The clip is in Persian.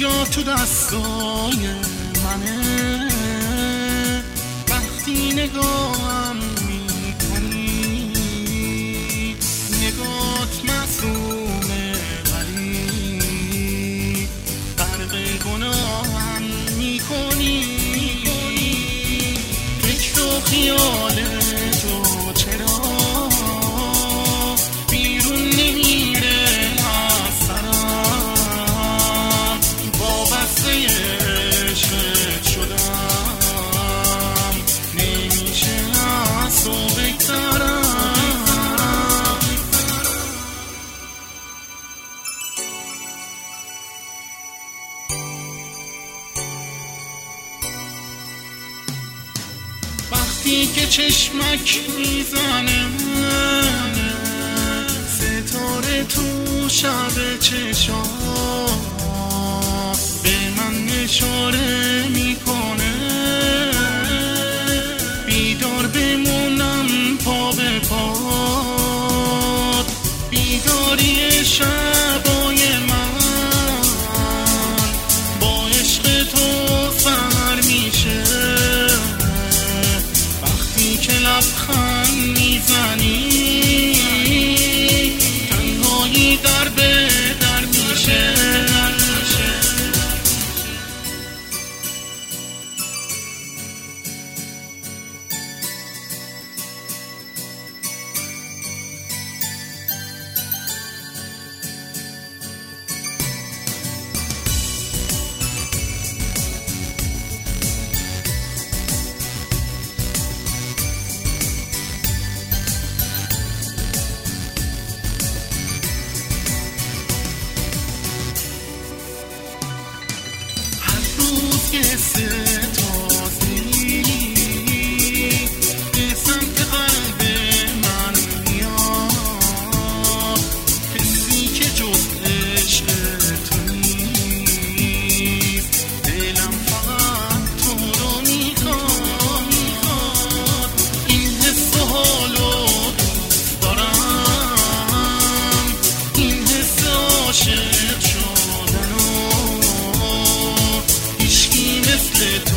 دنیا تو دستای منه، وقتی نگاهم میکنی نگات معصومه ولی غرق گناهم میکنی. فکر و خیال تو چرا بیرون نمیره از سرم، وابسته عشقت شدم نمیشه از تو بگذرم. وقتی که چشمک میزنه ستاره تو شب چشام به من اشاره میکنه، بیدار بمونم پا به پا. بیداری شبای من با عشق تو سحر میشه، وقتی که لبخند میزنی تنهایی در به در میشه. قصه تازه‌ای به سمت قلب من میاد، حسی که جز عشق تو نیست. دلم فقط تو رو میخواد، این حس و حالو دوست دارم، این حس عاشق شدنو هیچکی مثل